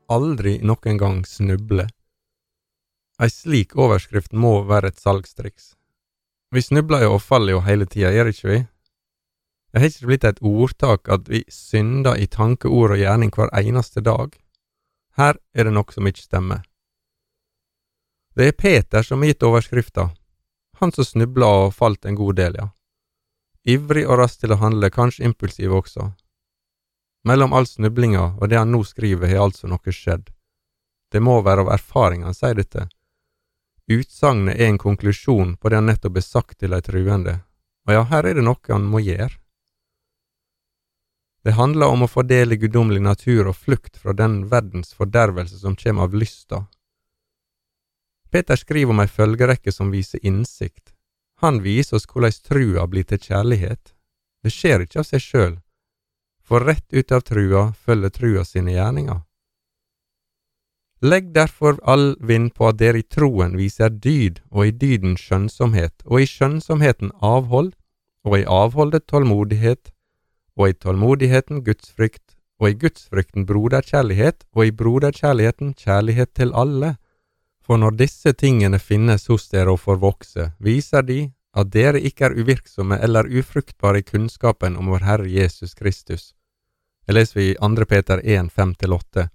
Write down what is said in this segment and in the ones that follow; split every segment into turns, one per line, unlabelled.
aldri noen gang snuble. Ei slik overskrift må være et salgstriks. Vi snubler jo og faller jo hele tida, det ikke vi? Det har ikke blitt et ordtak at vi synder i tanke, ord og gjerning hver eneste dag. Her det noe som ikke stemmer. Det Peter som har gitt overskrifta. Han som snubla og falt en god del, ja. Ivrig og rask til å handle, kanskje impulsiv også. Mellom all snublinga og det han nå skriver har altså noe skjedd. Det må være av erfaring han sier dette. Utsagnet en konklusjon på det han nettopp sagt til de truende, og ja, her det noe han må gjøre. Det handler om å fordele guddommelig natur og flukt fra den verdens fordervelse som kommer av lysta. Peter skriver om ei følgerekke som viser innsikt. Han viser oss hvordan trua blir til kjærlighet. Det skjer ikke av seg sjøl, for rett ut av trua følger trua sine gjerninger. Legg derfor all vind på at dere i troen viser dyd, og i dyden skjønnsomhet, og i skjønnsomheten avhold, og i avholdet tålmodighet, og i tålmodigheten gudsfrykt, og i gudsfrykten broderkjærlighet, og i broderkjærligheten kjærlighet til alle. For når disse tingene finnes hos dere og får vokse, viser de at dere ikke uvirksomme eller ufruktbare i kunnskapen om vår Herre Jesus Kristus. Det leser vi i 2. Peter 1, 5-8.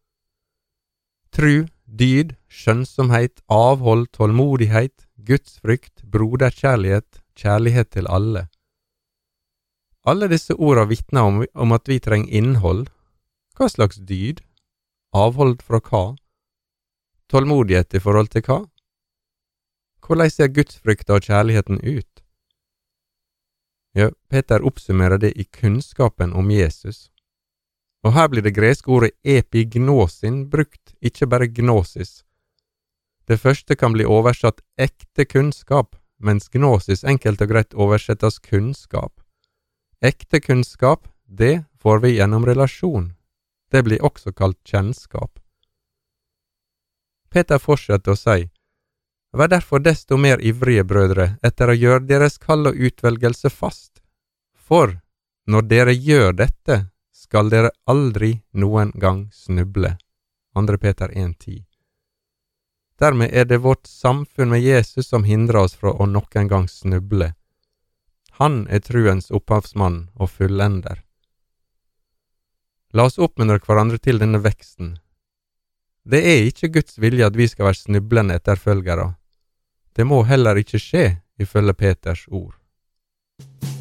Tru, dyd, skjønnsomhet, avhold, tålmodighet, gudsfrykt, broderkjærlighet, kjærlighet til alle. Alle disse ordene vitner om at vi trenger innhold. Hva slags dyd? Avhold fra hva? Tålmodighet i forhold til hva? Hvordan ser gudsfrykta og kjærligheten ut? Ja, Peter oppsummerer det i kunnskapen om Jesus. Og her blir det greske ordet epignosin brukt, ikke bare gnosis. Det første kan bli oversatt ekte kunnskap, mens gnosis enkelt og greit oversettes kunnskap. Ekte kunnskap, det får vi gjennom relasjon. Det blir også kalt kjennskap. Peter fortsetter å si, «Vær derfor desto mer ivrige, brødre, etter å gjøre deres kall og utvelgelse fast. For når dere gjør dette, skal dere aldri noen gang snuble.» 2. Peter 1,10. Dermed det vårt samfunn med Jesus som hindrer oss fra å noen gang snuble. Han truens opphavsmann og fullender. La oss oppmuntre hverandre til denne veksten. Det ikke Guds vilje at vi skal være snublende etterfølgere. Det må heller ikke skje, ifølge Peters ord.